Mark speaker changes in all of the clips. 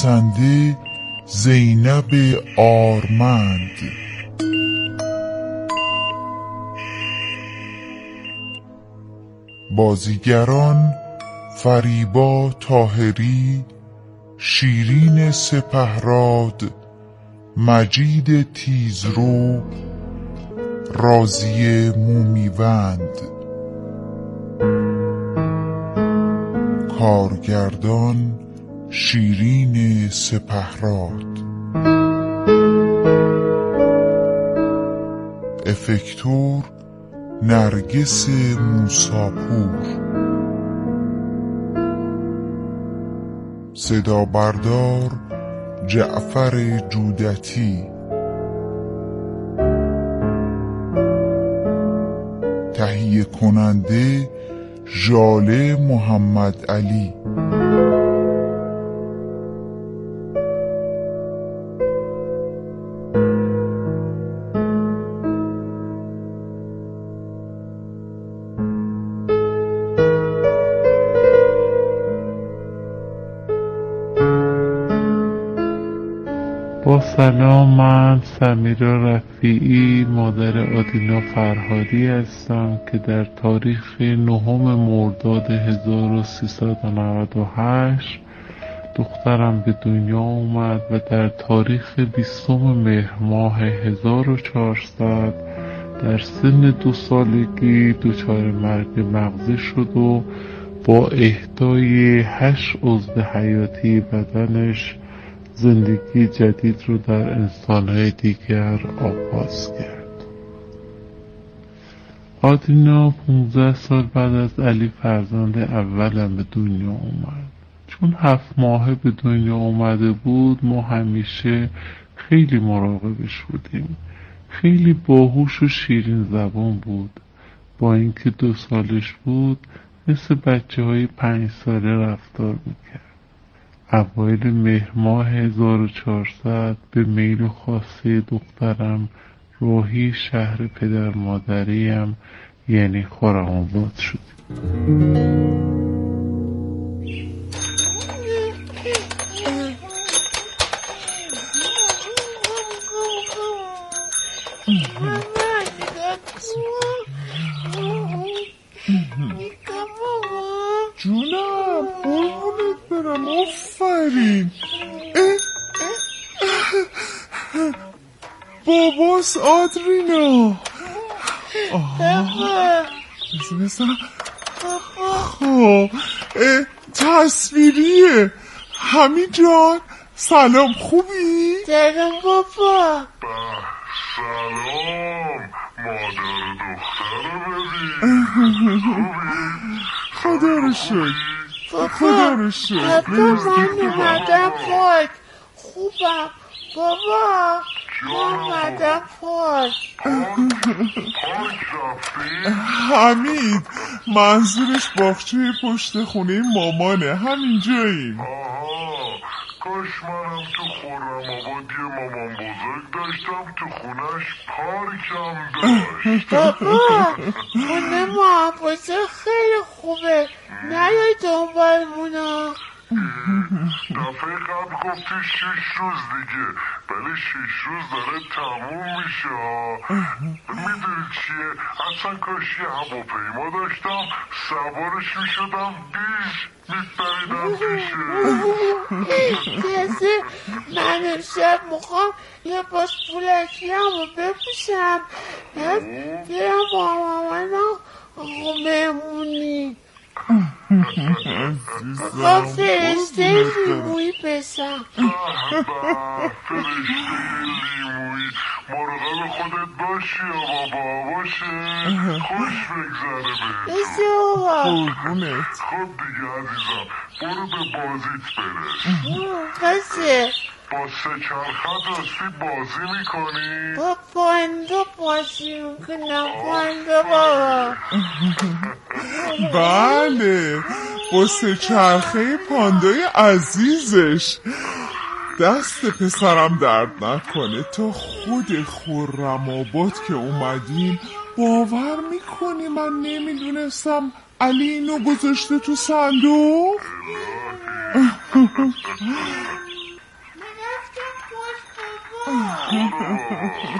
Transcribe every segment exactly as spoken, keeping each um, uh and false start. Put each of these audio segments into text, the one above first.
Speaker 1: نویسنده زینب آرمند. بازیگران فریبا طاهری، شیرین سپهراد، مجید تیزرو، راضیه مومیوند. کارگردان شیرین سپهراد. افکتور نرگس موساپور. صدا بردار جعفر جودتی. تهیه کننده ژاله محمد علی.
Speaker 2: با سلام، من سمیرا رفیعی مادر آدینا فرهادی هستم که در تاریخ نهم مرداد هزار و سیصد و نود و هشت دخترم به دنیا اومد و در تاریخ بیستم مهر ماه هزار و چهارصد در سن دو سالگی دچار مرگ مغزی شد و با اهدای هشت عضو حیاتی بدنش زندگی جدید رو در انسان‌های دیگر آغاز کرد. آدینا پونزده سال بعد از علی فرزند اولم به دنیا اومد. چون هفت ماهه به دنیا اومده بود ما همیشه خیلی مراقبش بودیم. خیلی باهوش و شیرین زبان بود. با اینکه دو سالش بود مثل بچه های پنج ساله رفتار میکرد. اوایل مهر ماه هزار و چهارصد به میل و خواسته دخترم راهی شهر پدر مادریم یعنی خرم‌آباد شدیم.
Speaker 1: جونم قربونت برم. آفرین. باباس آدرینا. آه بزن خب تصویریه. همین جان سلام، خوبی؟
Speaker 3: سلام بابا.
Speaker 4: سلام مادر دختر ببین.
Speaker 1: خدا رو شکر، خدا رو شکر.
Speaker 3: بابا من اومدم پارک. خوبم بابا، من اومدم پارک.
Speaker 4: پارک رفتی؟
Speaker 1: حمید منظورش باغچه پشت خونه مامانه. همین جاییم.
Speaker 4: آها، کاش منم تو خرم‌آباد یه مامان بزرگ داشتم تو خونش پارکم داشت.
Speaker 3: بابا خونه محافظه خیلی خوبه، نیای دنبالمونا.
Speaker 4: دفعه قبل گفتی شش روز دیگه، ولی شش روز داره تموم میشه. میدونی چیه؟ اصلا کاش یه هواپیما داشتم سوارش میشدم بیش میپریدم پیشه.
Speaker 3: کسی من امشب میخوام لباس پولکیامو بپوشم بیام با مامانم مهمونی. با فرشته لیمویی بسم.
Speaker 4: فرشته لیمویی مراقب خودت باشی یا بابا باشه. خوش بگذره بهت.
Speaker 3: بسه بابا.
Speaker 1: قربونت.
Speaker 4: خب دیگه عزیزم برو به بازیت برس.
Speaker 3: بسه
Speaker 4: با سه چرخت راستی بازی میکنی؟
Speaker 3: با پاندو بازی میکنم. پاندو بابا.
Speaker 1: بله با سه چرخه پاندای عزیزش. دست پسرم درد نکنه. تا خود خرم‌آباد که اومدیم باور میکنی من نمیدونستم علی اینو گذاشته تو صندوق.
Speaker 3: میرفتم پشت بابا.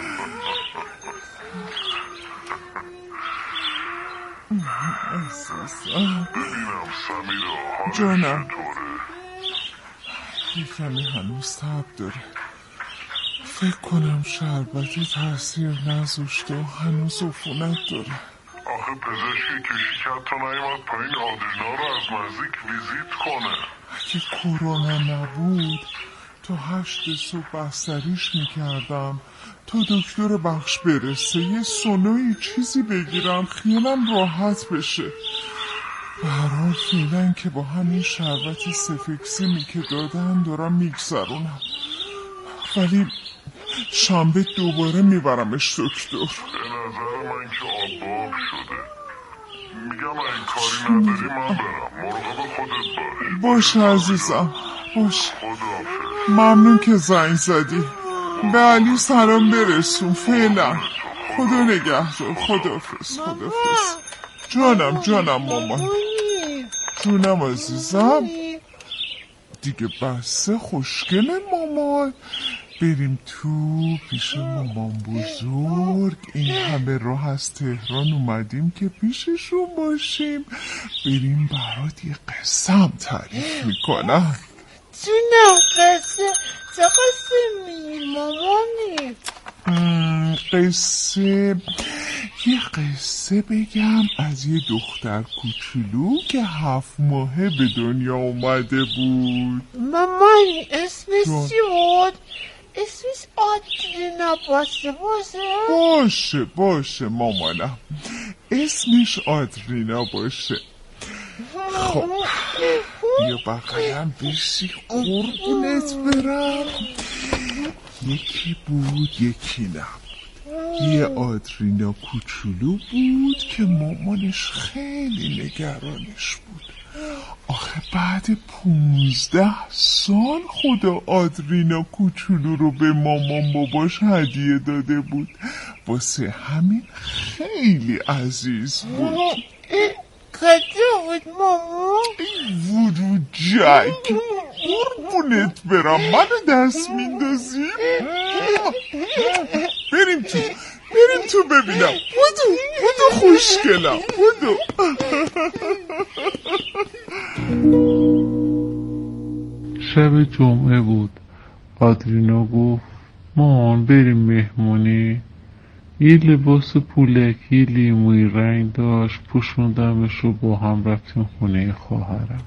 Speaker 4: ببینم سمیرا
Speaker 1: جانم.
Speaker 4: چطوره؟
Speaker 1: یه کمی هنوز تب داره. فکر کنم شربتی تاثیر نذاشته و هنوز عفونت داره.
Speaker 4: آخه پزشکی که شکر تا نیومد پایین آدرینا رو از نزدیک ویزیت کنه.
Speaker 1: اگه کرونا نبود تا هشت صبح بستریش میکردم تا دکتر بخش برسه، یه سونوی چیزی بگیرم خیالم راحت بشه. به هر حال فعلا که با همین شربت سفکسیمی که دادن دارم میگذرونم، ولی شنبه دوباره میبرمش دکتر.
Speaker 4: به نظر من که آب باب شده. میگم این کاری نداری من برم. مراقب خودت باش.
Speaker 1: باش عزیزم باش.
Speaker 4: خداحافظ.
Speaker 1: ممنون که زنگ زدی. به علی سلام برسون. فعلا خدا نگهدار. خداحافظ. خداحافظ. جانم جانم مامان. جونم عزیزم. دیگه بسه خوشگله مامان. بریم تو پیش مامان بزرگ. این همه راه از تهران اومدیم که پیششون باشیم. بریم برات یه قصه هم تعریف میکنم.
Speaker 3: جونم قصه چه قصه می مامانی؟
Speaker 1: قصه یه قصه بگم از یه دختر کوچولو که هفت ماهه به دنیا اومده بود.
Speaker 3: مامانی اسمش چی بود؟ اسمش آدرینا باشه باشه؟
Speaker 1: باشه باشه مامانم، اسمش آدرینا باشه. خب بیا بقیم بشی قربونت برم. یکی بود یکی نبود. یه آدرینا کوچولو بود که مامانش خیلی نگرانش بود. آخه بعد پونزده سال خدا آدرینا کوچولو رو به مامان باباش هدیه داده بود، واسه همین خیلی عزیز بود.
Speaker 3: کجا بود مامان؟
Speaker 1: ورو جک قربونت برم، منو دست میندازی؟ بریم تو بریم تو ببینم. بودو بودو خوشگلم بودو.
Speaker 2: شب جمعه بود. آدرینا گفت مامان بریم مهمونی. یه لباس پولکی لیمویی رنگ داشت، پوشوندمش رو با هم رفتیم خونه خواهرم.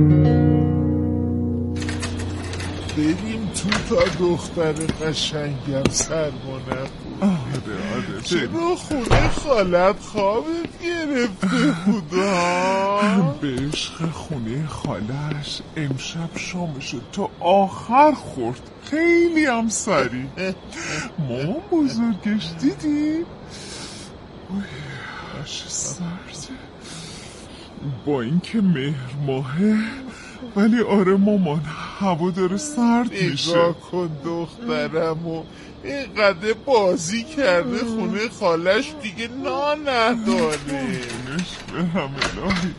Speaker 5: بریم تو تا دختر قشنگم سرمانه بود.
Speaker 1: آره آره
Speaker 5: چرا خونه خالت خوابت گرفته بودا؟
Speaker 1: به عشق خونه خالش امشب شامشو تا آخر خورد، خیلی هم سریع. مامان بزرگش دیدی؟ اوه هش سرده با اینکه مهر ماهه، ولی آره مامان هوا داره سرد میشه.
Speaker 5: نگاه کن دخترم و اینقدر بازی کرده خونه خالش دیگه نا نداره.
Speaker 1: برم الهی.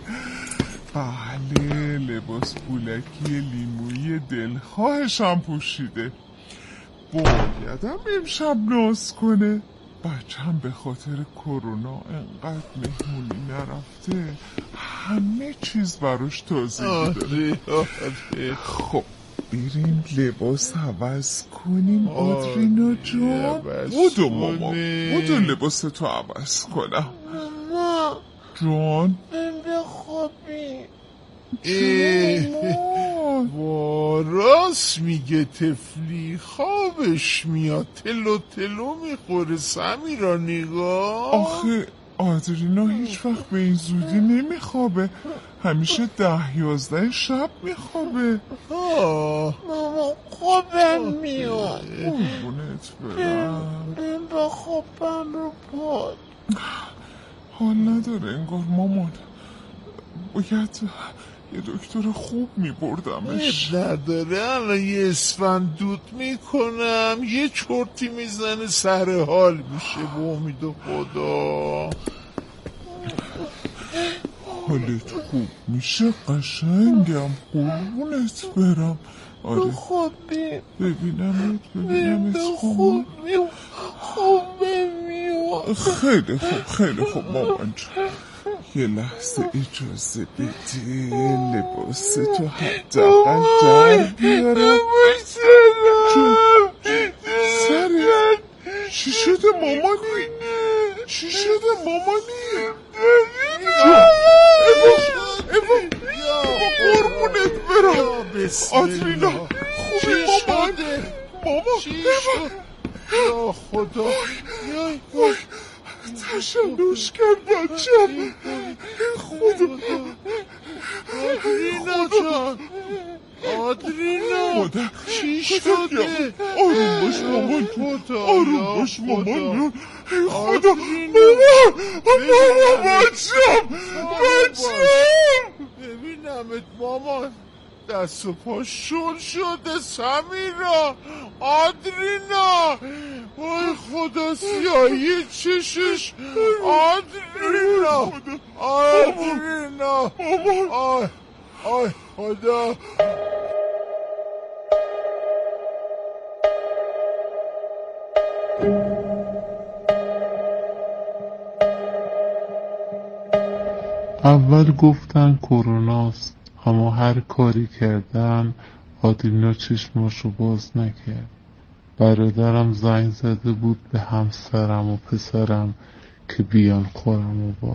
Speaker 1: بله لباس پولکی لیمویی دلخواهشم پوشیده. بایدم امشب ناز کنه. بچم به خاطر کرونا انقدر مهمونی نرفته، همه چیز براش تازگی داره.
Speaker 5: آره
Speaker 1: خب بریم لباس عوض کنیم آدرینا جان. بودو ماما بودو لباس تو عوض کنم.
Speaker 3: ماما
Speaker 1: جان
Speaker 3: بریم بخوابیم.
Speaker 5: وا راست میگه تفلی، خوابش میاد، تلو تلو میخوره. سمیرا نگاه.
Speaker 1: آخه آدرینا هیچ وقت به این زودی نمیخوابه، همیشه ده یازده شب میخوابه.
Speaker 3: ماما خوابم میاد.
Speaker 1: قربونت برم.
Speaker 3: بریم بخوابم رو پاد.
Speaker 1: حال نداره انگار مامان، باید یه دکتر خوب میبردمش.
Speaker 5: نداره الان یه اسفند دود میکنم، یه چرتی میزنه سر حال میشه. به امید خدا
Speaker 1: حالت خوب میشه قشنگم، قربونت برم. آره
Speaker 3: خوابی
Speaker 1: ببینم ببینم
Speaker 3: خوب میو خوب میو
Speaker 1: خیلی خوب خیلی خوب مامان جون. یه لحظه اجازه بده لباس تو حداقل در بیارم. جون سرت چی شده مامانی؟ چی شده مامانی؟ جون ایوا ایوا قربونت برم. آدرینا خوبی مامان؟ مامان ایوا
Speaker 5: یا خدا
Speaker 1: وای تشنج کرد بچم. خدا
Speaker 5: آدرینا جان آدرینا
Speaker 1: مادر
Speaker 5: چی شده؟
Speaker 1: آروم باش مامان جون آروم باش مامان جون. خدا مامان مامان بچم بچم.
Speaker 5: ببینمت مامان دست و پا شل شده. سمیرا آدرینا وای خدا سیاهی چشش. آدرینا آدرینا آی آی خدا.
Speaker 2: اول گفتن کروناست، اما هر کاری کردن آدرینا چشماشو باز نکرد. برادرم زنگ زده بود به همسرم و پسرم که بیان خورم و باد.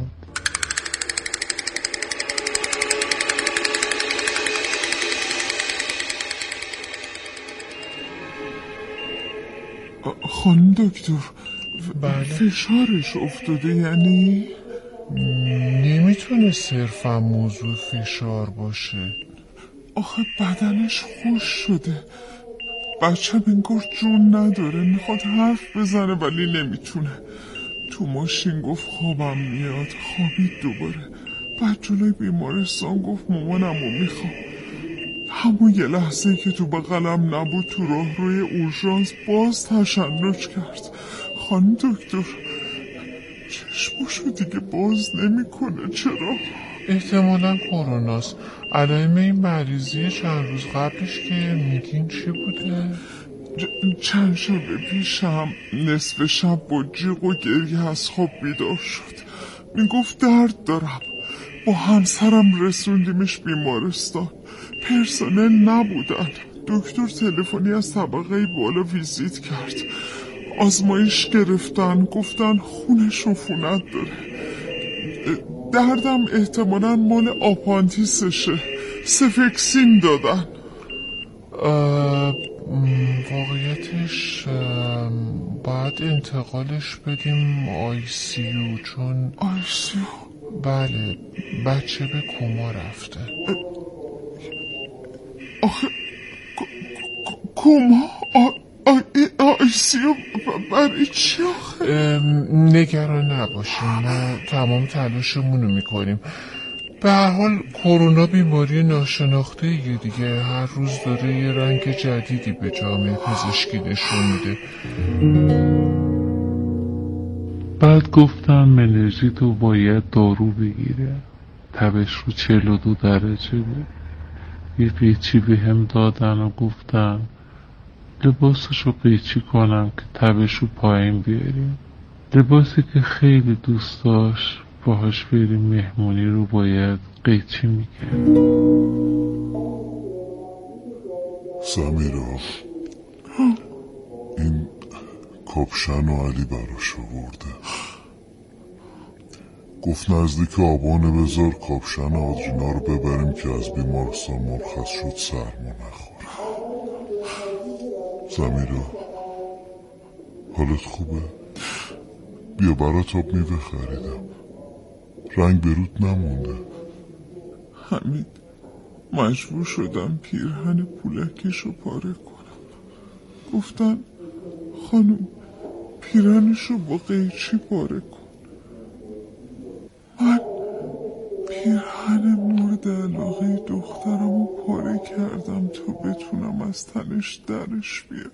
Speaker 1: خانم دکتر
Speaker 5: بله
Speaker 1: فشارش افتاده یعنی؟
Speaker 5: نمیتونه صرفا موضوع فشار باشه.
Speaker 1: آخه بدنش خوش شده. بچه انگار جون نداره. میخواد حرف بزنه ولی نمیتونه. تو ماشین گفت خوابم میاد. خوابید دوباره. بعد جلوی بیمارستان گفت مامانمو میخوام. همون یه لحظه که تو بغلم نبود تو راه روی اورژانس باز تشنج کرد. خانم دکتر چشمشو دیگه باز نمیکنه. چرا؟
Speaker 5: احتمالا کروناست. علائم این مریضی چند روز قبلش که میگین چی بوده؟
Speaker 1: چند شب پیشم نصف شب با جیغ و گریه از خواب بیدار شد. میگفت درد دارم. با همسرم رسوندیمش بیمارستان. پرسنل نبودن. دکتر تلفنی از طبقه بالا ویزیت کرد. آزمایش گرفتن. گفتن خونش عفونت داره. دردم احتمالاً مال آپاندیسشه. سفکسین دادن.
Speaker 5: واقعیتش باید انتقالش بدیم آی سی یو چون
Speaker 1: آی سی یو؟
Speaker 5: بله بچه به کما رفته.
Speaker 1: آخه کما؟ آی سی یو برای چی آخه؟
Speaker 5: نگران نباشیم ما تمام تلاشمونو میکنیم. به هر حال کرونا بیماری ناشناخته یه دیگه. هر روز داره یه رنگ جدیدی به جامعه پزشکی نشون میده.
Speaker 2: بعد گفتن منرژی تو باید دارو بگیره. تبش رو چهل و دو درجه بود. یه قیچی به هم دادن و گفتن لباسشو قیچی کنم که تبش رو پایین بیاریم. لباسی که خیلی دوست داشت باهاش بریم مهمونی رو باید قیچی میکرد.
Speaker 4: سمیرا این کاپشن و علی براش آورده. گفت نزدیک آبانه بذار کاپشن آدرینا رو ببریم که از بیمارستان مرخص شد سرما نخوره. سمیرا حالت خوبه؟ بیا برات آب میوه خریدم. رنگ برود نمونده.
Speaker 1: حمید مجبور شدم پیرهن پولکشو پاره کنم. گفتن خانم پیرهنشو با قیچی پاره کن. من پیرهن مورد علاقه دخترمو پاره کردم تا بتونم از تنش درش بیارم.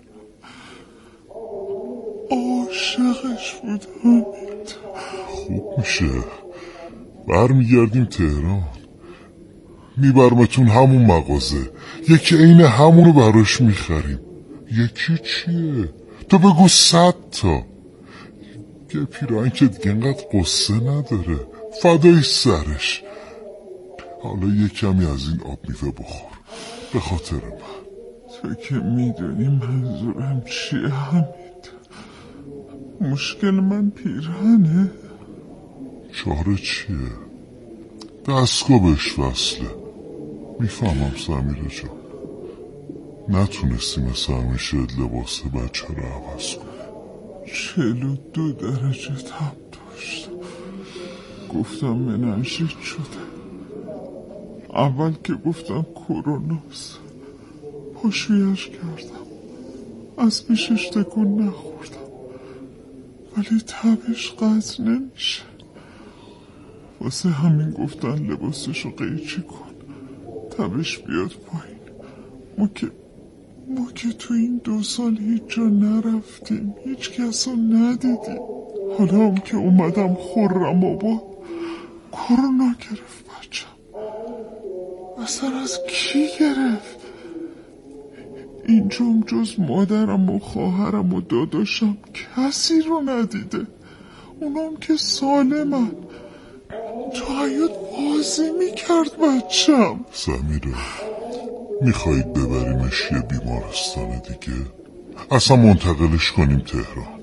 Speaker 1: عاشقش بود حمید.
Speaker 4: خوب میشه برمیگردیم تهران.
Speaker 1: میبرمتون همون مغازه، یکی عین همونو براش میخریم. یکی چیه؟ تو بگو صد تا. یه پیراهن که دیگه انقدر قصه نداره، فدای سرش. حالا یه کمی از این آب میوه بخور به خاطر من.
Speaker 5: تو که میدونی منظورم چیه حمید. مشکل من پیراهنه.
Speaker 1: چاره چیه؟ دستگاه بهش وصله. میفهمم سمیرا جان، نتونستی مثل همیشه لباس بچه رو عوض کن.
Speaker 5: چهل و دو درجه تب داشتم. گفتم مننژیت شده. اول که گفتم کروناست پاشویش کردم، از پیشش تکون نخوردم، ولی تبش قطع نمیشه. واسه همین گفتن لباسشو قیچی کن تبش بیاد پایین. ما که ما که تو این دو سال هیچ جا نرفتیم، هیچ کس رو ندیدیم. حالا هم که اومدم خرم آباد کرونا گرفت بچم. اصلا از کی گرفت؟ اینجام جز مادرم و خواهرم و داداشم کسی رو ندیده. اونام که سالمن. تو حیات بازی میکرد بچم.
Speaker 1: سمیرا میخواید ببریمش یه بیمارستان دیگه؟ اصلا منتقلش کنیم تهران؟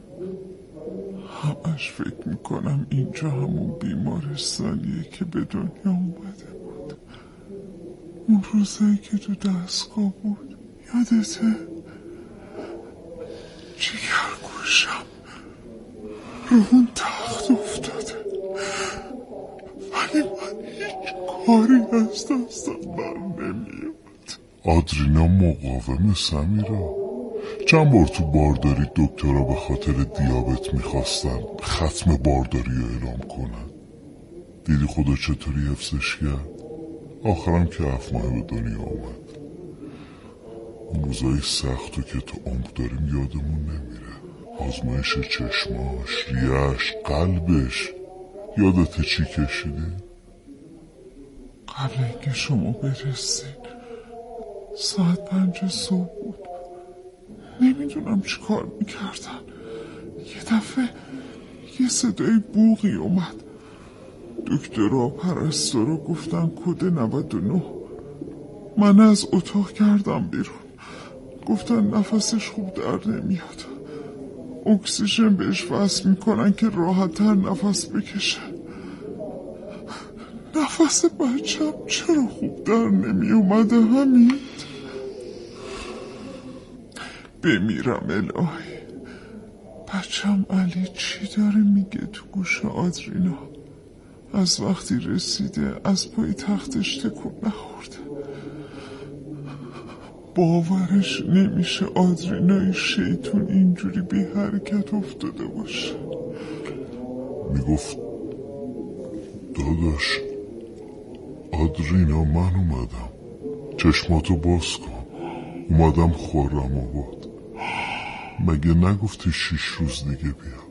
Speaker 5: همش فکر میکنم اینجا همون بیمارستانیه که به دنیا اومده بود. اون روزایی که تو دستگاه بود یادته؟ جگر گوشم رو اون تخت افتاده، ولی من هیچ کاری از دستم بر نمیاد.
Speaker 1: آدرینا مقاومه سمیرا. چند بار تو بارداری دکترها به خاطر دیابت میخواستن ختم بارداری رو اعلام کنن. دیدی خدا چطوری حفظش کرد؟ آخرم که هفت ماه به دنیا آمد. اون روزای سختو که تو عمر داریم یادمون نمیره. آزمایش چشماش، ریش، قلبش. یادت چی کشیدی؟
Speaker 5: قبل اینکه شما برسین ساعت پنج صبح بود. نمیدونم چی کار میکردن. یه دفعه یه صدای بوغی اومد. دکترها پرستارا گفتن کد نود و نه. من از اتاق کردم بیرون. گفتن نفسش خوب در نمیاد، اکسیژن بهش وصل میکنن که راحت تر نفس بکشه. نفس بچم چرا خوب در نمی اومده حمید؟ بمیرم الهی. بچم علی چی داره میگه تو گوش آدرینا؟ از وقتی رسیده از پای تختش تکون نخورده. باورش نمیشه آدرینای شیطون اینجوری بی حرکت افتاده باشه.
Speaker 1: میگفت داداش آدرینا من اومدم، چشماتو باز کن، اومدم خرم آباد. مگه نگفتی شیش روز دیگه بیا؟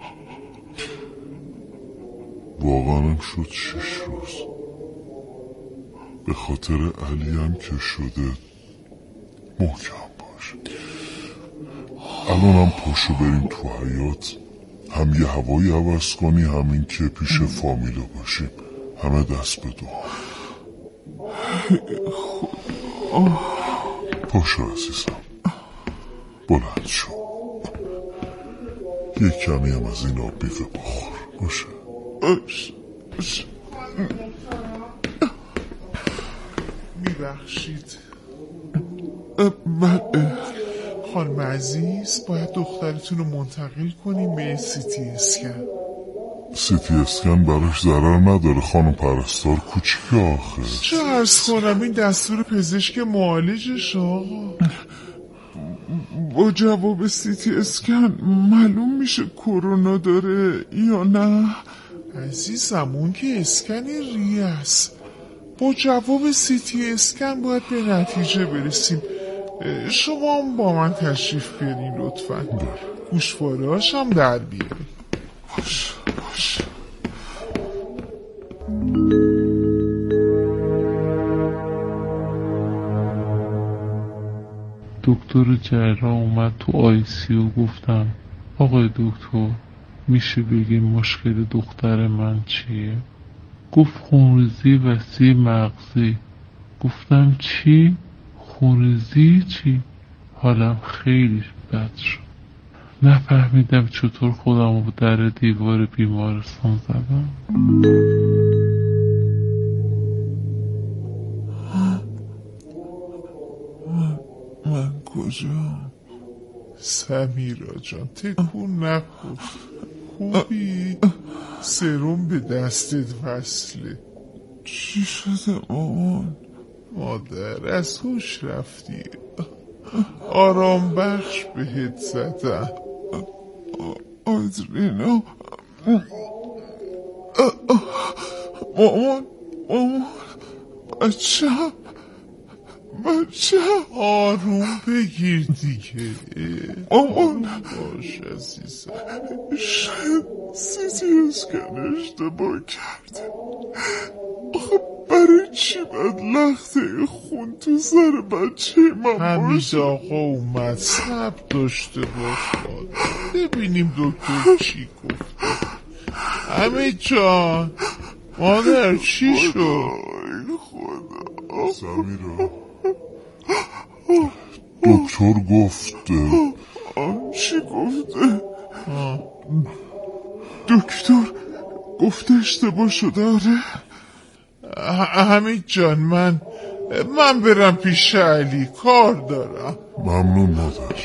Speaker 1: واقعا هم شد شیش روز. به خاطر علی هم که شده محکم باش. الانم پاشو بریم تو حیاط، هم یه هوایی عوض کنی همین که پیش فامیلا باشیم. همه دست به دعا. پاشو عزیزم، بلند شو، یک کمی هم از این آب میوه بخور. باشه
Speaker 5: باشه باشه. میبخشید. خانم عزیز باید دخترتون رو منتقل کنیم به سیتی اسکن.
Speaker 1: سیتی اسکن براش ضرر نداره خانم پرستار، کوچیکه آخه.
Speaker 5: چه عرض کنم این دستور پزشک معالجش آقا. با جواب سیتی اسکن معلوم میشه کرونا داره یا نه. عزیزم اون که اسکن ریه است. با جواب سیتی اسکن باید به نتیجه برسیم. شما هم با من تشریف بیارین لطفا. گوشواره‌هاش هم در بیارین. باش باش.
Speaker 2: دکتر جراح اومد تو آی سی و گفتم آقای دکتر میشه بگین مشکل دختر من چیه؟ گفت خونریزی وسیع مغزی. گفتم چی؟ خونریزی چی؟ حالم خیلی بد شد. نفهمیدم چطور خودم رو در دیوار بیمارستان زدم.
Speaker 1: من کجا؟ سمیرا جان تکون نکن. خوبی؟ سرم به دستت وصله. چی شده مامان؟ مادر از هوش رفتی. آرام بخش بهت زدم. آدرینا مامان مامان بچم بچم آروم بگیر دیگه مامان. باش عزیزم. شاید سیتی اسکن اشتباه کرده. آخه برای چی باید لخته خون تو سر بچه من باشه؟ حمید آقا اومد صبر داشته باش ببینیم دکتر چی گفته. حمید جان مادر چی شد؟ خدا
Speaker 4: سمیرا دکتر گفته.
Speaker 1: چی گفته؟ دکتر گفته اشتباه شده. آره حمید جان من من برم پیش علی کار دارم.
Speaker 4: ممنون مادر.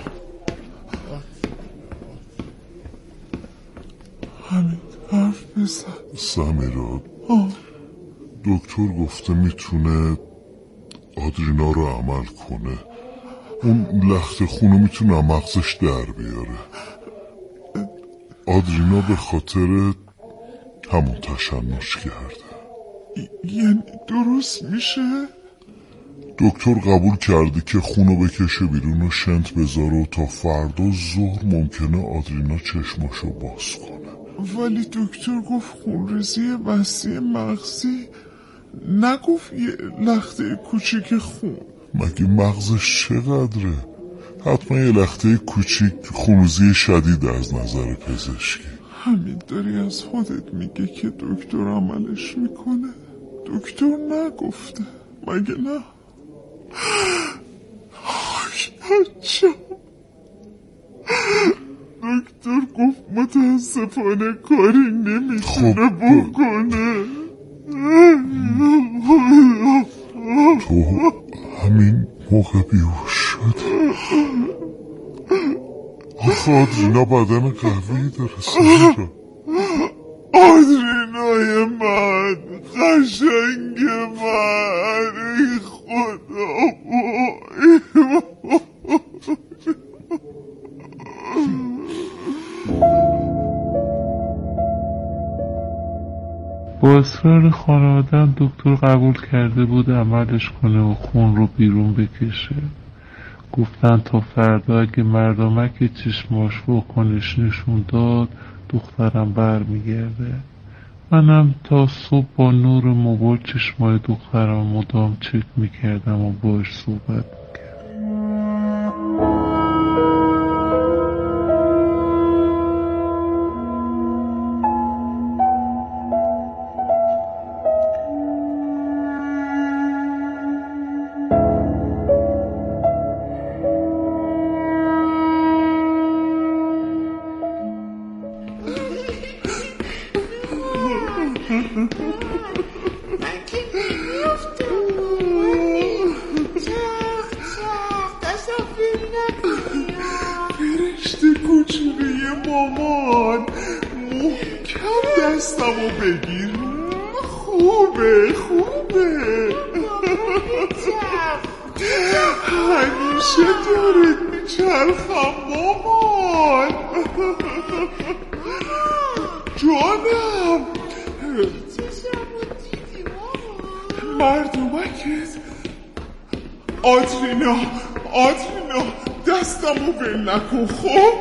Speaker 1: حمید حرف بزن.
Speaker 4: سمیرا دکتر گفته میتونه آدرینا رو عمل کنه. اون لخت خونو میتونه مغزش در بیاره. آدرینا به خاطر همون تشنج کرده.
Speaker 1: یعنی درست میشه؟
Speaker 4: دکتر قبول کرده که خونو بکشه بیرون و شنت بذاره و تا فردا ظهر ممکنه آدرینا چشماشو باز کنه.
Speaker 1: ولی دکتر گفت خونریزی وسیع مغزی، نگفت یه لخته کوچیک خون.
Speaker 4: مگه مغزش چقدره؟ حتما یه لخته کوچیک خونریزی شدید از نظر پزشکی.
Speaker 1: همین داری از خودت میگه که دکتر عملش میکنه. دکتر نگفته مگه نه؟ بچه دکتر گفت متاسفانه کاری نمیتونه بکنه.
Speaker 4: تو همین موقع بیهوش شد. آخه آدرینا بدن قوی داره سمیرا.
Speaker 1: آدرینای من قشنگ من ای خدا.
Speaker 2: با اصرار خانواده‌ام دکتر قبول کرده بود عملش کنه و خون رو بیرون بکشه. گفتن تا فردا اگه مردمک چشماش واکنش نشون داد دخترم برمیگرده. منم تا صبح با نور موبایل چشمای دخترم مدام چک میکردم و باش صحبت میکردم.
Speaker 3: من که میفتم چخ چخ دستم فیل نکنیم.
Speaker 1: فرشته کوچولوی مامان محکم دستمو بگیر. خوبه خوبه همیشه دارت میچرخم مامان. جانم
Speaker 3: چشمو دیدی مامان؟
Speaker 1: مردمکت آدرینا آدرینا دستمو ول نکن خب.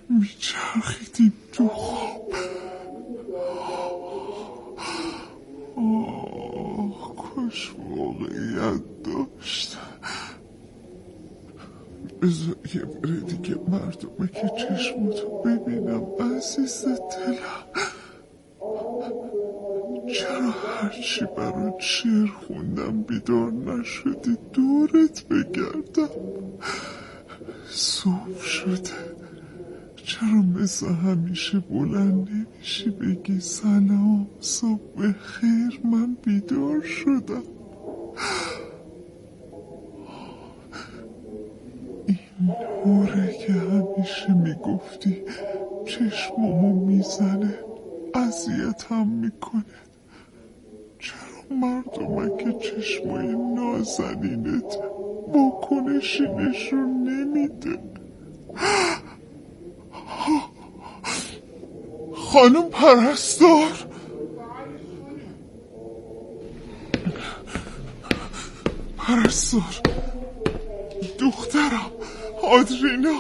Speaker 1: میچرخیدیم تو خواب. آه کاش واقعیت داشت. بذار یه بره دیگه مردمه که چشماتو ببینم عزیز دلم. چرا هرچی برات شعر خوندم بیدار نشدی دورت بگردم؟ صبح شده چرا مثل همیشه بلند نمیشی بگی سلام صبح خیر من بیدار شدم؟ این نوره که همیشه میگفتی چشمامو میزنه اذیتم میکنه. چرا مردمک چشمای نازنینت واکنشی نشون نمیده؟ خانم پرستار، پرستار دخترم آدرینا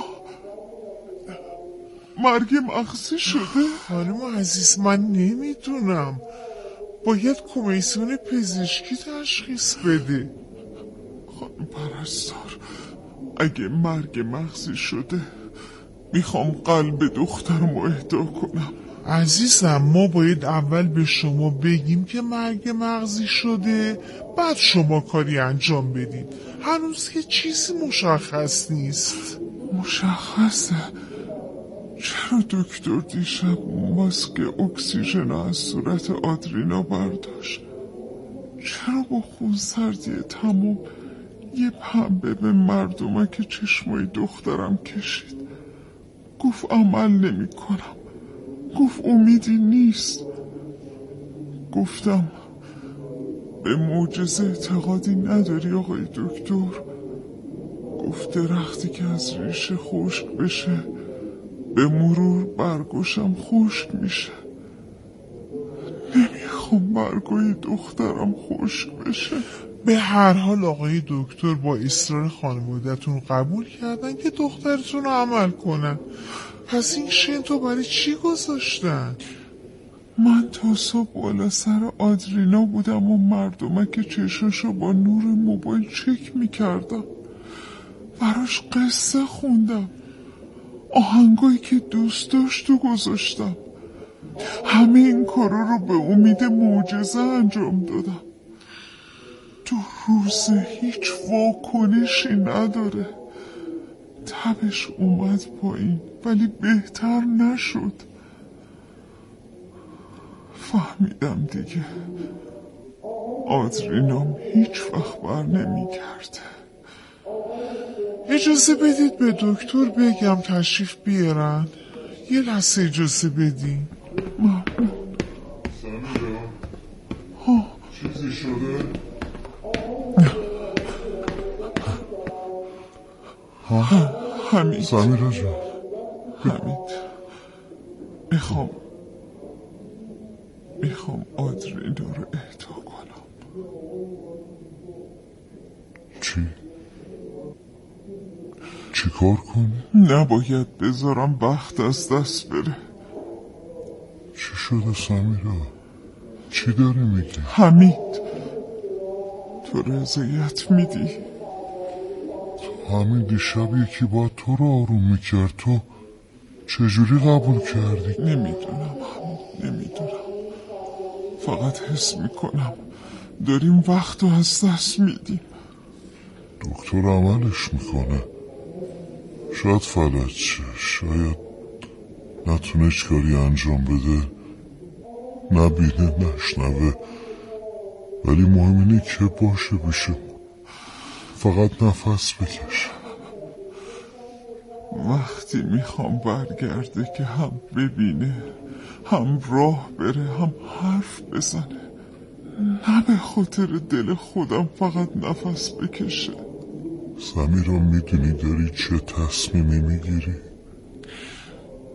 Speaker 1: مرگ مغزی شده.
Speaker 5: خانم عزیز من نمیدونم، باید کمیسیون پزشکی تشخیص بده.
Speaker 1: خانم پرستار اگه مرگ مغزی شده میخوام قلب دخترم اهدا کنم.
Speaker 5: عزیزم ما باید اول به شما بگیم که مرگ مغزی شده، بعد شما کاری انجام بدید. هنوز که چیزی مشخص نیست.
Speaker 1: مشخصه؟ چرا دکتر دیشب ماسک اکسیژن از صورت آدرینا برداشت؟ چرا با خونسردی تمام یه پنبه به مردمک چشمای دخترم کشید؟ گفت عمل نمی کنم، گفت امیدی نیست. گفتم به معجزه اعتقادی نداری آقای دکتر؟ گفت درختی که از ریشه خشک بشه به مرور برگوشم خشک میشه. نمیخوام برگوی دخترم خشک بشه.
Speaker 5: به هر حال آقای دکتر با اصرار خانوادتون قبول کردن که دخترتون رو عمل کنن. پس این شنتو برای چی گذاشتن؟
Speaker 1: من تا صبح بالا سر آدرینا بودم و مردمک چشاشو با نور موبایل چک میکردم. براش قصه خوندم، آهنگایی که دوست داشت و گذاشتم. همه این کارا رو به امید معجزه انجام دادم. دو روزه هیچ واکنشی نداره. تبش اومد پایین ولی بهتر نشد. فهمیدم دیگه آدرینام هیچ وقت بر نمیگرده.
Speaker 5: اجازه بدید به دکتر بگم تشریف بیارن. یه لحظه اجازه بدین.
Speaker 1: ممنون.
Speaker 4: سمیرا
Speaker 1: ها
Speaker 4: چیزی شده؟
Speaker 1: ها حمید.
Speaker 4: سمیرا جان
Speaker 1: حمید میخوام میخوام آدرینا رو اهدا کنم.
Speaker 4: چی؟ چی کار کنی؟
Speaker 1: نباید بذارم وقت از دست بره.
Speaker 4: چی شده سمیرا؟ چی داری میگی؟
Speaker 1: حمید تو رضایت میدی؟
Speaker 4: همین دیشب یکی با تو رو آروم میکرد، تو چجوری قبول کردی؟
Speaker 1: نمیدونم حمید نمیدونم، فقط حس میکنم داریم وقت رو از دست میدیم.
Speaker 4: دکتر عملش میکنه، شاید فلج شه، شاید نتونه هیچ کاری انجام بده، نبینه نشنوه، ولی مهم اینه که باشه بشه، فقط نفس بکشه.
Speaker 1: وقتی میخوام برگرده که هم ببینه، هم راه بره، هم حرف بزنه، نه به خاطر دل خودم فقط نفس بکشه.
Speaker 4: سمیرا میدونی داری چه تصمیمی میگیری؟